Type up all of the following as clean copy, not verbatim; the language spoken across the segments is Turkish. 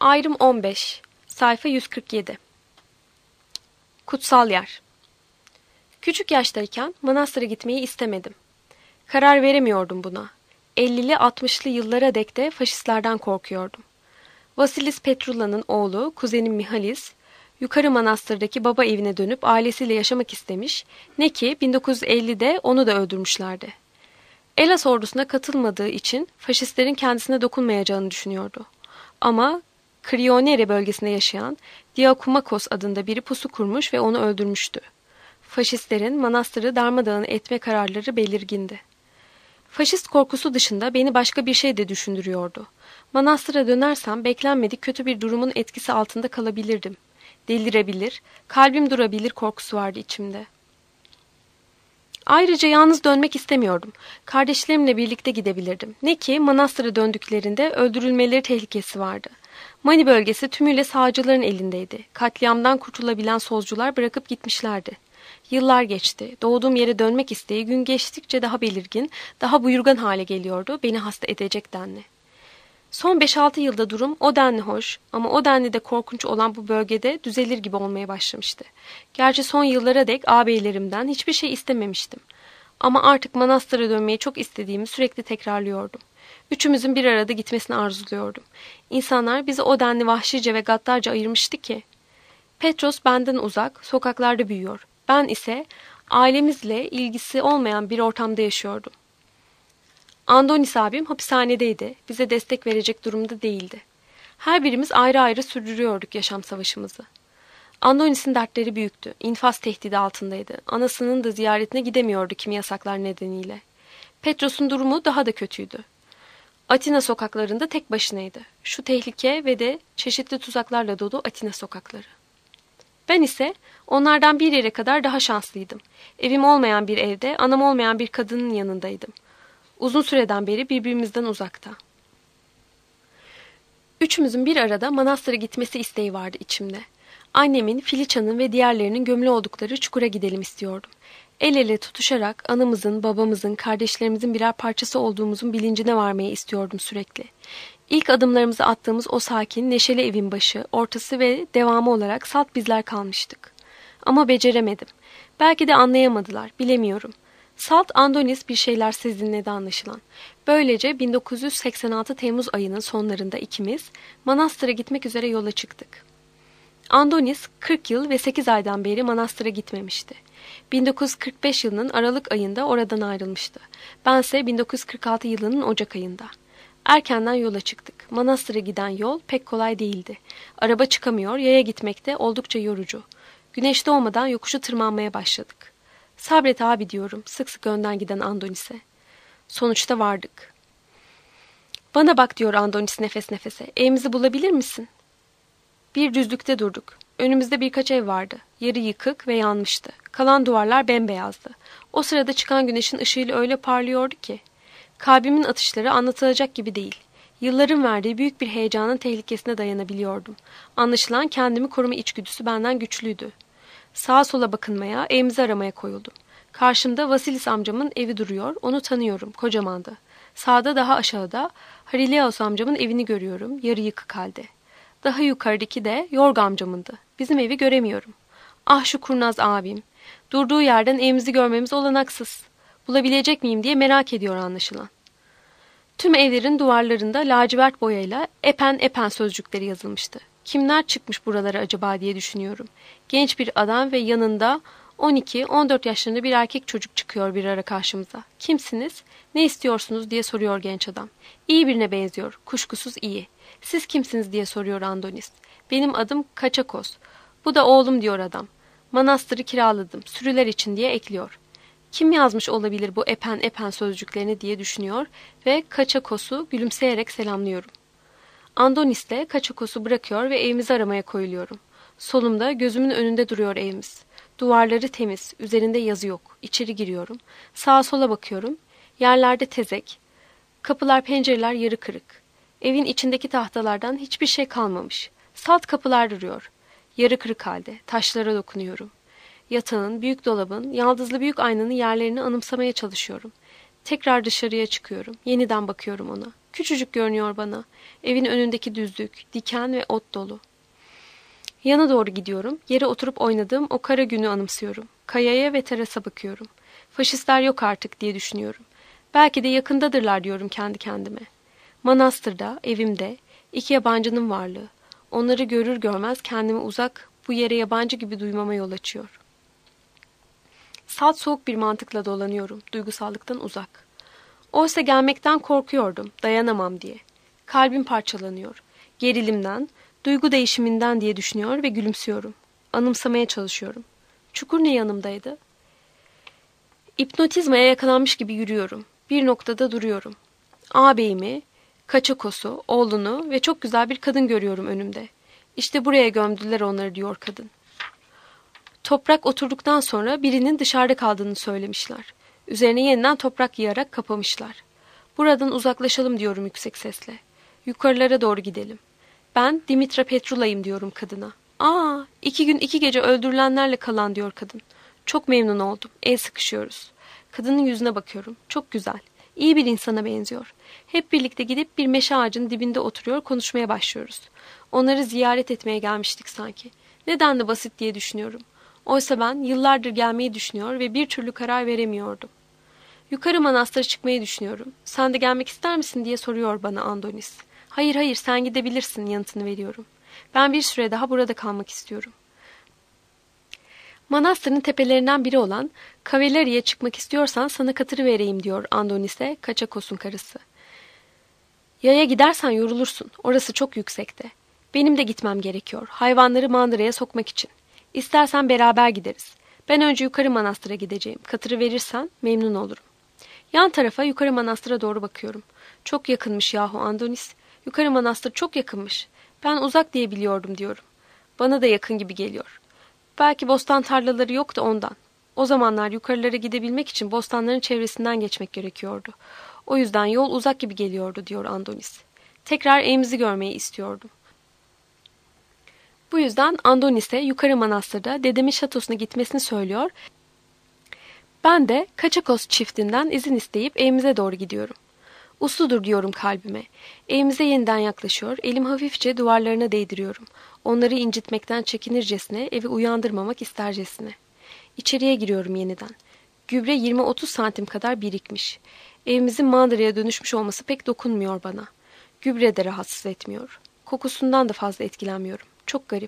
Ayrım 15, sayfa 147. Kutsal yer. Küçük yaştayken manastıra gitmeyi istemedim. Karar veremiyordum buna. 50'li 60'lı yıllara dek de faşistlerden korkuyordum. Vasilis Petrula'nın oğlu, kuzenim Mihalis, yukarı manastırdaki baba evine dönüp ailesiyle yaşamak istemiş, ne ki 1950'de onu da öldürmüşlerdi. Elas ordusuna katılmadığı için faşistlerin kendisine dokunmayacağını düşünüyordu. Ama Krionere bölgesinde yaşayan Diakumakos adında biri pusu kurmuş ve onu öldürmüştü. Faşistlerin manastırı darmadağın etme kararları belirgindi. Faşist korkusu dışında beni başka bir şey de düşündürüyordu. Manastıra dönersem beklenmedik kötü bir durumun etkisi altında kalabilirdim. Delirebilir, kalbim durabilir korkusu vardı içimde. Ayrıca yalnız dönmek istemiyordum. Kardeşlerimle birlikte gidebilirdim. Ne ki manastıra döndüklerinde öldürülmeleri tehlikesi vardı. Mani bölgesi tümüyle sağcıların elindeydi. Katliamdan kurtulabilen solcular bırakıp gitmişlerdi. Yıllar geçti. Doğduğum yere dönmek isteği gün geçtikçe daha belirgin, daha buyurgan hale geliyordu. Beni hasta edecek denli. Son 5-6 yılda durum o denli hoş ama o denli de korkunç olan bu bölgede düzelir gibi olmaya başlamıştı. Gerçi son yıllara dek ağabeylerimden hiçbir şey istememiştim. Ama artık manastıra dönmeyi çok istediğimi sürekli tekrarlıyordum. Üçümüzün bir arada gitmesini arzuluyordum. İnsanlar bizi o denli vahşice ve gaddarca ayırmıştı ki. Petros benden uzak, sokaklarda büyüyor. Ben ise ailemizle ilgisi olmayan bir ortamda yaşıyordum. Andonis abim hapishanedeydi. Bize destek verecek durumda değildi. Her birimiz ayrı ayrı sürdürüyorduk yaşam savaşımızı. Andonis'in dertleri büyüktü. İnfaz tehdidi altındaydı. Anasının da ziyaretine gidemiyordu kimi yasaklar nedeniyle. Petros'un durumu daha da kötüydü. Atina sokaklarında tek başınaydı. Şu tehlike ve de çeşitli tuzaklarla dolu Atina sokakları. Ben ise onlardan bir yere kadar daha şanslıydım. Evim olmayan bir evde, anam olmayan bir kadının yanındaydım. Uzun süreden beri birbirimizden uzakta. Üçümüzün bir arada manastıra gitmesi isteği vardı içimde. Annemin, Filiça'nın ve diğerlerinin gömülü oldukları çukura gidelim istiyordum. El ele tutuşarak anamızın, babamızın, kardeşlerimizin birer parçası olduğumuzun bilincine varmayı istiyordum sürekli. İlk adımlarımızı attığımız o sakin, neşeli evin başı, ortası ve devamı olarak salt bizler kalmıştık. Ama beceremedim. Belki de anlayamadılar, bilemiyorum. Salt Andonis bir şeyler sezinledi anlaşılan. Böylece 1986 Temmuz ayının sonlarında ikimiz manastıra gitmek üzere yola çıktık. Andonis 40 yıl ve 8 aydan beri manastıra gitmemişti. 1945 yılının Aralık ayında oradan ayrılmıştı. Bense 1946 yılının Ocak ayında. Erkenden yola çıktık. Manastıra giden yol pek kolay değildi. Araba çıkamıyor, yaya gitmek de oldukça yorucu. Güneş doğmadan yokuşu tırmanmaya başladık. Sabret abi diyorum sık sık önden giden Andonis'e. Sonuçta vardık. Bana bak diyor Andonis nefes nefese. Evimizi bulabilir misin? Bir düzlükte durduk. Önümüzde birkaç ev vardı. Yarı yıkık ve yanmıştı. Kalan duvarlar bembeyazdı. O sırada çıkan güneşin ışığıyla öyle parlıyordu ki. Kalbimin atışları anlatılacak gibi değil. Yılların verdiği büyük bir heyecanın tehlikesine dayanabiliyordum. Anlaşılan kendimi koruma içgüdüsü benden güçlüydü. Sağa sola bakınmaya, evimizi aramaya koyuldum. Karşımda Vasilis amcamın evi duruyor, onu tanıyorum, kocamandı. Sağda daha aşağıda Harileos amcamın evini görüyorum, yarı yıkık halde. Daha yukarıdaki de Yorga amcamındı. Bizim evi göremiyorum. Ah şu kurnaz abim. Durduğu yerden evimizi görmemiz olanaksız. Bulabilecek miyim diye merak ediyor anlaşılan. Tüm evlerin duvarlarında lacivert boyayla epen epen sözcükleri yazılmıştı. Kimler çıkmış buralara acaba diye düşünüyorum. Genç bir adam ve yanında 12-14 yaşlarında bir erkek çocuk çıkıyor bir ara karşımıza. Kimsiniz? Ne istiyorsunuz diye soruyor genç adam. İyi birine benziyor. Kuşkusuz iyi. Siz kimsiniz diye soruyor Andonis. Benim adım Kaçakos. Bu da oğlum diyor adam. Manastırı kiraladım. Sürüler için diye ekliyor. Kim yazmış olabilir bu epen epen sözcüklerini diye düşünüyor ve Kaçakos'u gülümseyerek selamlıyorum. Andonis de Kaçakos'u bırakıyor ve evimizi aramaya koyuluyorum. Solumda gözümün önünde duruyor evimiz. Duvarları temiz, üzerinde yazı yok. İçeri giriyorum. Sağa sola bakıyorum. Yerlerde tezek. Kapılar pencereler yarı kırık. Evin içindeki tahtalardan hiçbir şey kalmamış. Salt kapılar duruyor. Yarı kırık halde. Taşlara dokunuyorum. Yatağın, büyük dolabın, yaldızlı büyük aynanın yerlerini anımsamaya çalışıyorum. Tekrar dışarıya çıkıyorum. Yeniden bakıyorum ona. Küçücük görünüyor bana. Evin önündeki düzlük, diken ve ot dolu. Yana doğru gidiyorum. Yere oturup oynadığım o kara günü anımsıyorum. Kayaya ve terasa bakıyorum. Faşistler yok artık diye düşünüyorum. Belki de yakındadırlar diyorum kendi kendime. Manastırda, evimde, iki yabancının varlığı. Onları görür görmez kendimi uzak, bu yere yabancı gibi duymama yol açıyor. Salt soğuk bir mantıkla dolanıyorum, duygusallıktan uzak. Oysa gelmekten korkuyordum, dayanamam diye. Kalbim parçalanıyor. Gerilimden, duygu değişiminden diye düşünüyor ve gülümsüyorum. Anımsamaya çalışıyorum. Çukur ne yanımdaydı? İpnotizmaya yakalanmış gibi yürüyorum. Bir noktada duruyorum. Ağabeyimi, Kaçakos'u, oğlunu ve çok güzel bir kadın görüyorum önümde. İşte buraya gömdüler onları diyor kadın. Toprak oturduktan sonra birinin dışarıda kaldığını söylemişler. Üzerine yeniden toprak yığarak kapamışlar. Buradan uzaklaşalım diyorum yüksek sesle. Yukarılara doğru gidelim. Ben Dimitra Petrula'yım diyorum kadına. Aa, 2 gün 2 gece öldürülenlerle kalan diyor kadın. Çok memnun oldum. El sıkışıyoruz. Kadının yüzüne bakıyorum. Çok güzel. İyi bir insana benziyor. Hep birlikte gidip bir meşe ağacının dibinde oturuyor, konuşmaya başlıyoruz. Onları ziyaret etmeye gelmiştik sanki. Neden de basit diye düşünüyorum. Oysa ben yıllardır gelmeyi düşünüyor ve bir türlü karar veremiyordum. Yukarı manastıra çıkmayı düşünüyorum. Sen de gelmek ister misin diye soruyor bana Andonis. Hayır hayır sen gidebilirsin yanıtını veriyorum. Ben bir süre daha burada kalmak istiyorum. Manastırın tepelerinden biri olan Cavallari'ye çıkmak istiyorsan sana katırı vereyim diyor Andonis'e Kaçakos'un karısı. Yaya gidersen yorulursun. Orası çok yüksekte. Benim de gitmem gerekiyor. Hayvanları mandıraya sokmak için. İstersen beraber gideriz. Ben önce yukarı manastıra gideceğim. Katırı verirsen memnun olurum. Yan tarafa yukarı manastıra doğru bakıyorum. Çok yakınmış yahu Andonis. Yukarı manastır çok yakınmış. Ben uzak diye biliyordum diyorum. Bana da yakın gibi geliyor. Belki bostan tarlaları yok da ondan. O zamanlar yukarılara gidebilmek için bostanların çevresinden geçmek gerekiyordu. O yüzden yol uzak gibi geliyordu diyor Andonis. Tekrar evimizi görmeyi istiyordum. Bu yüzden Andonis'e yukarı manastırda dedemin şatosuna gitmesini söylüyor. Ben de Kaçakos çiftinden izin isteyip evimize doğru gidiyorum. Usludur diyorum kalbime. Evimize yeniden yaklaşıyor, elim hafifçe duvarlarına değdiriyorum. Onları incitmekten çekinircesine, evi uyandırmamak istercesine. İçeriye giriyorum yeniden. Gübre 20-30 santim kadar birikmiş. Evimizin mandıraya dönüşmüş olması pek dokunmuyor bana. Gübre de rahatsız etmiyor. Kokusundan da fazla etkilenmiyorum. Çok garip.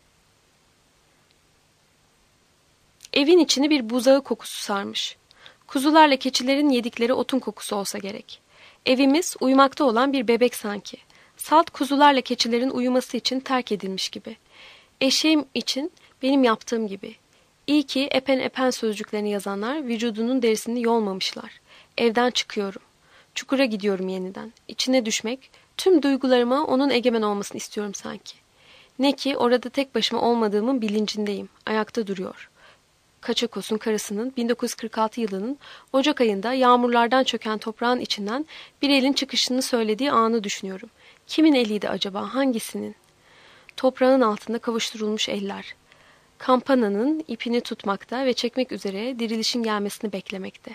Evin içini bir buzağı kokusu sarmış. Kuzularla keçilerin yedikleri otun kokusu olsa gerek. Evimiz uyumakta olan bir bebek sanki. Salt kuzularla keçilerin uyuması için terk edilmiş gibi. Eşeğim için benim yaptığım gibi. İyi ki epen epen sözcüklerini yazanlar vücudunun derisini yolmamışlar. Evden çıkıyorum. Çukura gidiyorum yeniden. İçine düşmek, tüm duygularıma onun egemen olmasını istiyorum sanki. Ne ki orada tek başıma olmadığımın bilincindeyim. Ayakta duruyor. Kaçakos'un karısının 1946 yılının Ocak ayında yağmurlardan çöken toprağın içinden bir elin çıkışını söylediği anı düşünüyorum. Kimin eliydi acaba? Hangisinin? Toprağın altında kavuşturulmuş eller. Kampananın ipini tutmakta ve çekmek üzere dirilişin gelmesini beklemekte.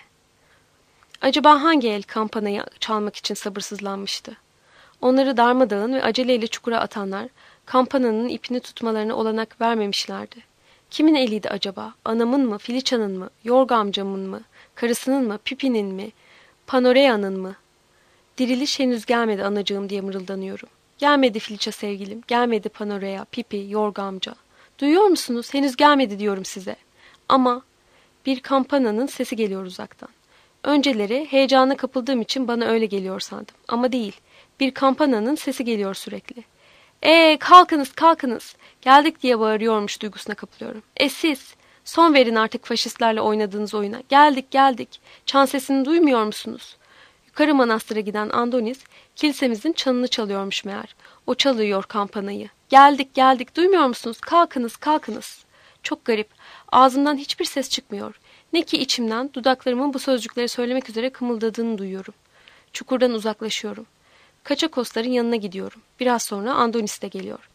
Acaba hangi el kampanayı çalmak için sabırsızlanmıştı? Onları darmadağın ve aceleyle çukura atanlar kampananın ipini tutmalarına olanak vermemişlerdi. Kimin eliydi acaba? Anamın mı, Filiça'nın mı, Yorga amcamın mı, karısının mı, Pipi'nin mi, Panorea'nın mı? Diriliş henüz gelmedi anacığım diye mırıldanıyorum. Gelmedi Filiça sevgilim, gelmedi Panorea, Pipi, Yorga amca. Duyuyor musunuz? Henüz gelmedi diyorum size. Ama bir kampananın sesi geliyor uzaktan. Önceleri heyecana kapıldığım için bana öyle geliyor sandım. Ama değil. Bir kampananın sesi geliyor sürekli. Kalkınız kalkınız. Geldik diye bağırıyormuş duygusuna kapılıyorum. Siz son verin artık faşistlerle oynadığınız oyuna. Geldik geldik. Çan sesini duymuyor musunuz? Yukarı manastıra giden Andonis kilisemizin çanını çalıyormuş meğer. O çalıyor kampanayı. Geldik geldik duymuyor musunuz? Kalkınız kalkınız. Çok garip. Ağzımdan hiçbir ses çıkmıyor. Ne ki içimden dudaklarımın bu sözcükleri söylemek üzere kımıldadığını duyuyorum. Çukurdan uzaklaşıyorum. Kaçakosların yanına gidiyorum. Biraz sonra Andonis de geliyor.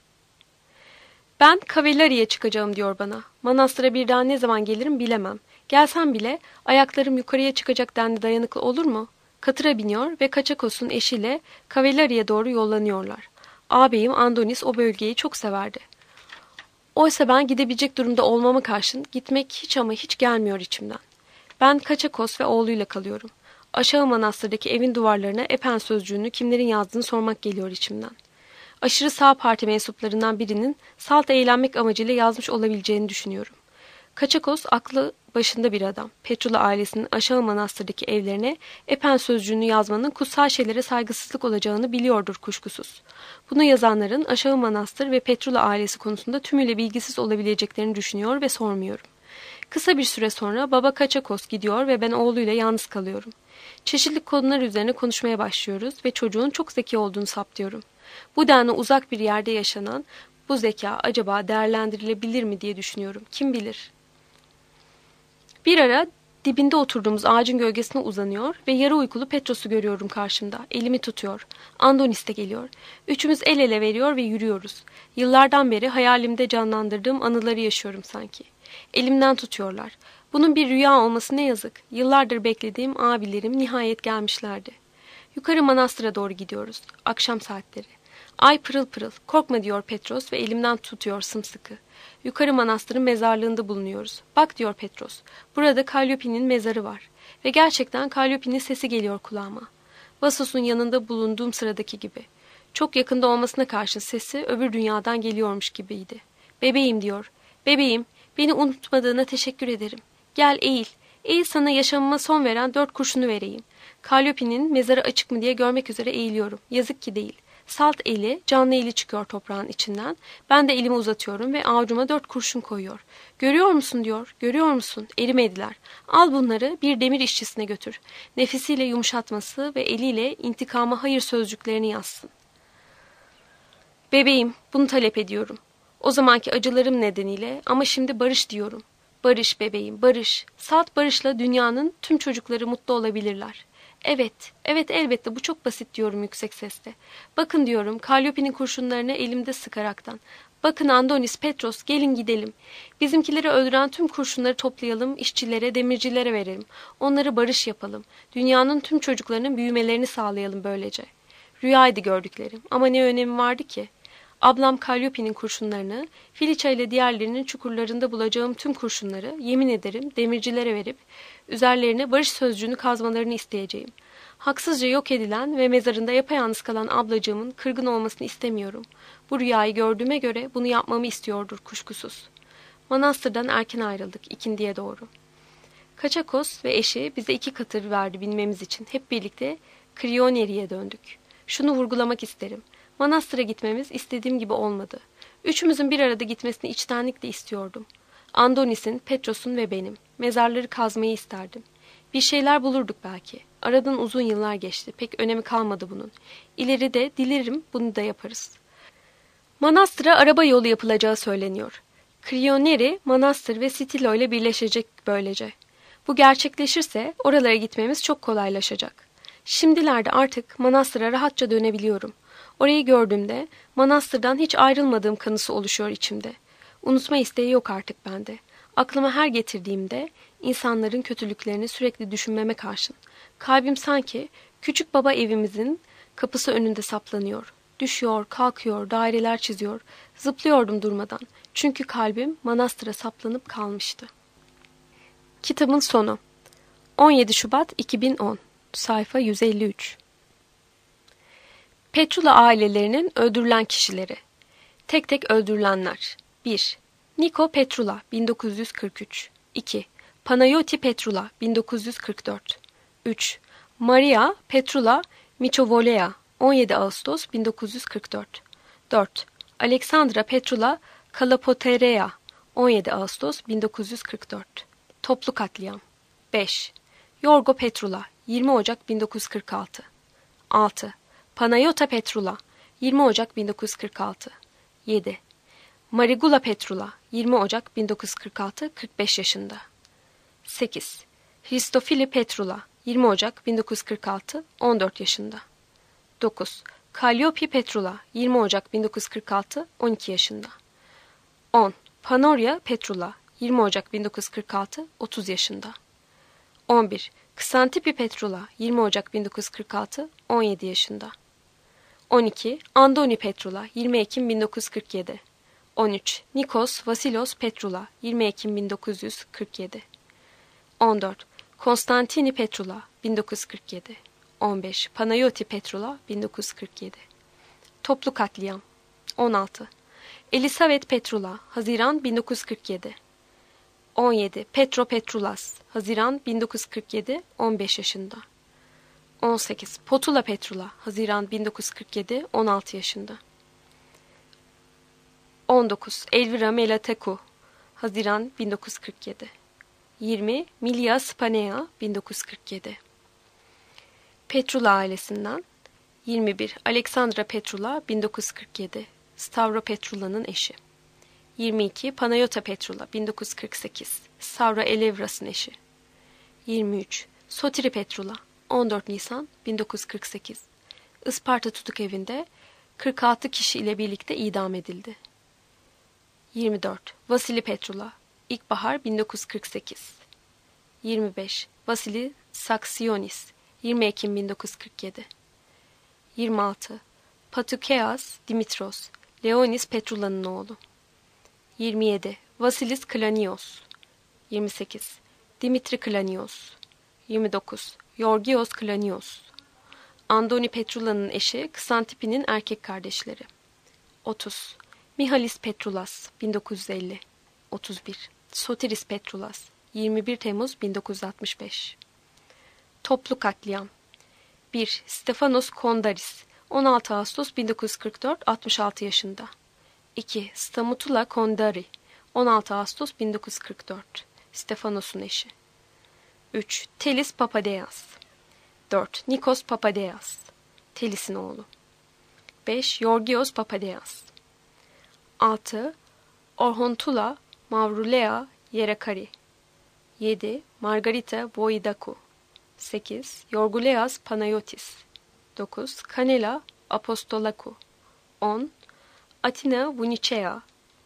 Ben Cavallari'ye çıkacağım diyor bana. Manastıra bir daha ne zaman gelirim bilemem. Gelsem bile ayaklarım yukarıya çıkacak denli dayanıklı olur mu? Katıra biniyor ve Kaçakos'un eşiyle Cavallari'ye doğru yollanıyorlar. Ağabeyim Andonis o bölgeyi çok severdi. Oysa ben gidebilecek durumda olmama karşın gitmek hiç ama hiç gelmiyor içimden. Ben Kaçakos ve oğluyla kalıyorum. Aşağı manastırdaki evin duvarlarına Epen sözcüğünü kimlerin yazdığını sormak geliyor içimden. Aşırı sağ parti mensuplarından birinin salt eğlenmek amacıyla yazmış olabileceğini düşünüyorum. Kaçakos aklı başında bir adam. Petrula ailesinin aşağı manastırdaki evlerine Epen sözcüğünü yazmanın kutsal şeylere saygısızlık olacağını biliyordur kuşkusuz. Bunu yazanların aşağı manastır ve Petrula ailesi konusunda tümüyle bilgisiz olabileceklerini düşünüyor ve sormuyorum. Kısa bir süre sonra baba Kaçakos gidiyor ve ben oğluyla yalnız kalıyorum. Çeşitli konular üzerine konuşmaya başlıyoruz ve çocuğun çok zeki olduğunu saptıyorum. Bu denli uzak bir yerde yaşanan bu zeka acaba değerlendirilebilir mi diye düşünüyorum. Kim bilir? Bir ara dibinde oturduğumuz ağacın gölgesine uzanıyor ve yarı uykulu Petros'u görüyorum karşımda. Elimi tutuyor. Andonis de geliyor. Üçümüz el ele veriyor ve yürüyoruz. Yıllardan beri hayalimde canlandırdığım anıları yaşıyorum sanki. Elimden tutuyorlar. Bunun bir rüya olması ne yazık. Yıllardır beklediğim abilerim nihayet gelmişlerdi. Yukarı manastıra doğru gidiyoruz. Akşam saatleri. Ay pırıl pırıl. Korkma diyor Petros ve elimden tutuyor sımsıkı. Yukarı manastırın mezarlığında bulunuyoruz. Bak diyor Petros. Burada Kalliope'nin mezarı var. Ve gerçekten Kalliope'nin sesi geliyor kulağıma. Vassos'un yanında bulunduğum sıradaki gibi. Çok yakında olmasına karşın sesi öbür dünyadan geliyormuş gibiydi. Bebeğim diyor. Bebeğim, beni unutmadığına teşekkür ederim. Gel eğil. Eğil sana yaşamıma son veren 4 kurşunu vereyim. Kalliope'nin mezarı açık mı diye görmek üzere eğiliyorum. Yazık ki değil. Salt eli, canlı eli çıkıyor toprağın içinden. Ben de elimi uzatıyorum ve avucuma 4 kurşun koyuyor. Görüyor musun diyor. Görüyor musun? Erimediler. Al bunları bir demir işçisine götür. Nefesiyle yumuşatması ve eliyle intikama hayır sözcüklerini yazsın. Bebeğim, bunu talep ediyorum. O zamanki acılarım nedeniyle ama şimdi barış diyorum. Barış bebeğim, barış. Salt barışla dünyanın tüm çocukları mutlu olabilirler. Evet, evet elbette bu çok basit diyorum yüksek sesle. Bakın diyorum Kalliope'nin kurşunlarını elimde sıkaraktan. Bakın Andonis, Petros gelin gidelim. Bizimkileri öldüren tüm kurşunları toplayalım, işçilere, demircilere verelim. Onları barış yapalım. Dünyanın tüm çocuklarının büyümelerini sağlayalım böylece. Rüyaydı gördüklerim ama ne önemi vardı ki? Ablam Kalliope'nin kurşunlarını, Filiça ile diğerlerinin çukurlarında bulacağım tüm kurşunları, yemin ederim demircilere verip, üzerlerine barış sözcüğünü kazmalarını isteyeceğim. Haksızca yok edilen ve mezarında yapayalnız kalan ablacığımın kırgın olmasını istemiyorum. Bu rüyayı gördüğüme göre bunu yapmamı istiyordur kuşkusuz. Manastırdan erken ayrıldık, ikindiye doğru. Kaçakos ve eşi bize 2 katır verdi binmemiz için. Hep birlikte Kriyoneri'ye döndük. Şunu vurgulamak isterim. Manastıra gitmemiz istediğim gibi olmadı. Üçümüzün bir arada gitmesini içtenlikle istiyordum. Andonis'in, Petros'un ve benim. Mezarları kazmayı isterdim. Bir şeyler bulurduk belki. Aradan uzun yıllar geçti. Pek önemi kalmadı bunun. İleride dilerim bunu da yaparız. Manastıra araba yolu yapılacağı söyleniyor. Kriyoneri, Manastır ve Stilo ile birleşecek böylece. Bu gerçekleşirse oralara gitmemiz çok kolaylaşacak. Şimdilerde artık manastıra rahatça dönebiliyorum. Orayı gördüğümde manastırdan hiç ayrılmadığım kanısı oluşuyor içimde. Unutma isteği yok artık bende. Aklıma her getirdiğimde insanların kötülüklerini sürekli düşünmeme karşın. Kalbim sanki küçük baba evimizin kapısı önünde saplanıyor. Düşüyor, kalkıyor, daireler çiziyor. Zıplıyordum durmadan. Çünkü kalbim manastıra saplanıp kalmıştı. Kitabın sonu 17 Şubat 2010 Sayfa 153 Petrula ailelerinin öldürülen kişileri. Tek tek öldürülenler. 1. Niko Petrula 1943. 2. Panayoti Petrula 1944. 3. Maria Petrula Miçovolea 17 Ağustos 1944. 4. Alexandra Petrula Kalapoterea 17 Ağustos 1944. Toplu katliam. 5. Yorgo Petrula 20 Ocak 1946. 6. Panayota Petrula 20 Ocak 1946. 7. Marigula Petrula 20 Ocak 1946 45 yaşında. 8. Hristofili Petrula 20 Ocak 1946 14 yaşında. 9. Kalliope Petrula 20 Ocak 1946 12 yaşında. 10. Panoria Petrula 20 Ocak 1946 30 yaşında. 11. Ksantipi Petrula 20 Ocak 1946 17 yaşında. 12. Andoni Petrula 20 Ekim 1947. 13. Nikos Vasilos Petrula 20 Ekim 1947. 14. Konstantini Petrula 1947. 15. Panayoti Petrula 1947. Toplu katliam. 16. Elisavet Petrula Haziran 1947. 17. Petro Petrulas Haziran 1947 15 yaşında. 18. Potula Petrula Haziran 1947 16 yaşında. 19. Elvira Melatecu Haziran 1947. 20. Milia Spanea 1947. Petrula ailesinden 21. Alexandra Petrula 1947. Stavro Petrula'nın eşi. 22. Panayota Petrula 1948. Stavro Elevras'ın eşi. 23. Sotiri Petrula 14 Nisan 1948. Isparta tutuk evinde 46 kişi ile birlikte idam edildi. 24. Vasili Petrula İlkbahar 1948. 25. Vasili Saksionis 20 Ekim 1947. 26. Patukeas Dimitros Leonis Petrula'nın oğlu. 27. Vasilis Klanios. 28. Dimitri Klanios. 29. Yorgios Klanios. Andoni Petrula'nın eşi Ksantipi'nin erkek kardeşleri. 30. Mihalis Petrulas 1950. 31. Sotiris Petrulas 21 Temmuz 1965. Toplu katliam. 1. Stefanos Kondaris 16 Ağustos 1944 66 yaşında. 2. Stamutula Kondari 16 Ağustos 1944 Stefanos'un eşi. 3. Telis Papadeas. 4. Nikos Papadeas Telis'in oğlu. 5. Yorgios Papadeas. 6. Orhontula Mavrulea Yerekari. 7. Margarita Voidaku. 8. Yorguleas Panayotis. 9. Kanela Apostolaku. 10. Atina Vunicea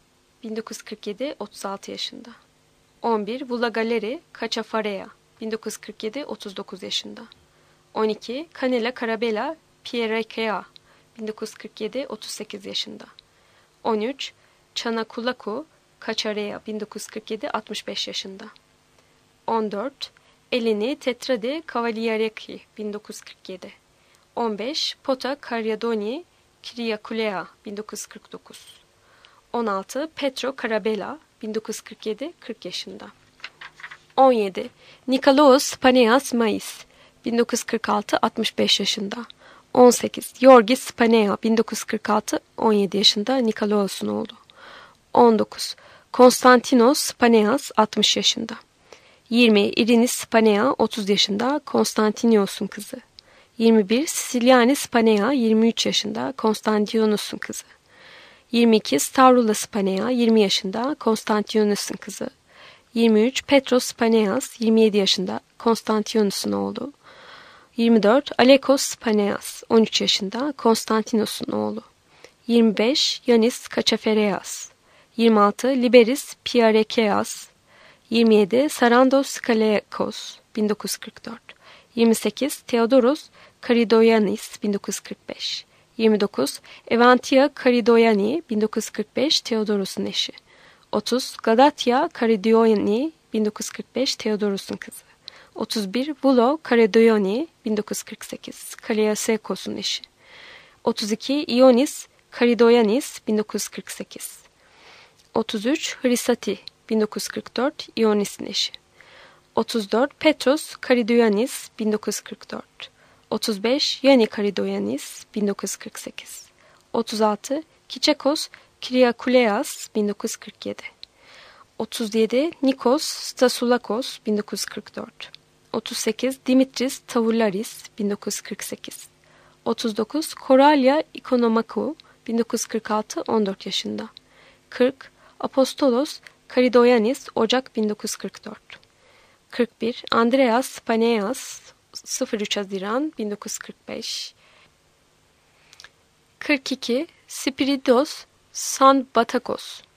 1947 36 yaşında. 11. Vulagaleri Kaçafarea 1947 39 yaşında. 12. Kanela Karabela Pierrekea 1947 38 yaşında. 13. Çanakulaku Kaçarea 1947 65 yaşında. 14. Eleni Tetrade Cavaliareki 1947. 15. Pota Karyadoni Kiriakulea 1949. 16. Petro Karabela 1947 40 yaşında. 17. Nikolaos Paneas Mais 1946 65 yaşında. 18. Yorgis Spanea 1946 17 yaşında Nikolaos'un oğlu. 19. Konstantinos Spaneas 60 yaşında. 20. Irinis Spanea 30 yaşında Konstantinios'un kızı. 21. Siciliani Spanea 23 yaşında Konstantinos'un kızı. 22. Stavrula Spanea 20 yaşında Konstantinos'un kızı. 23. Petros Spaneas 27 yaşında Konstantinos'un oğlu. 24. Alekos Spaneas 13 yaşında Konstantinos'un oğlu. 25. Yanis Kaçafereas. 26. Liberis Piarekeas. 27. Sarandos Skalekos 1944. 28. Theodoros Karidoyanis 1945. 29. Evantia Karidoyani 1945 Theodoros'un eşi. 30. Galatya Karidoyani 1945 Theodoros'un kızı. 31. Vulo Karidoyani 1948 Kaliasekos'un eşi. 32. Ionis Karidoyanis 1948. 33. Hrisati 1944 Ionis'in eşi. 34. Petros Karidoyanis 1944. 35. Yani Karidoyanis 1948. 36. Kiçekos Kiriakuleas 1947. 37. Nikos Stasulakos 1944. 38. Dimitris Tavularis 1948. 39. Koralya Ikonomakou 1946 14 yaşında. 40. Apostolos Karidoyanis Ocak 1944. 41. Andreas Spaneas 03 Haziran 1945. 42. Spiridos San Batakos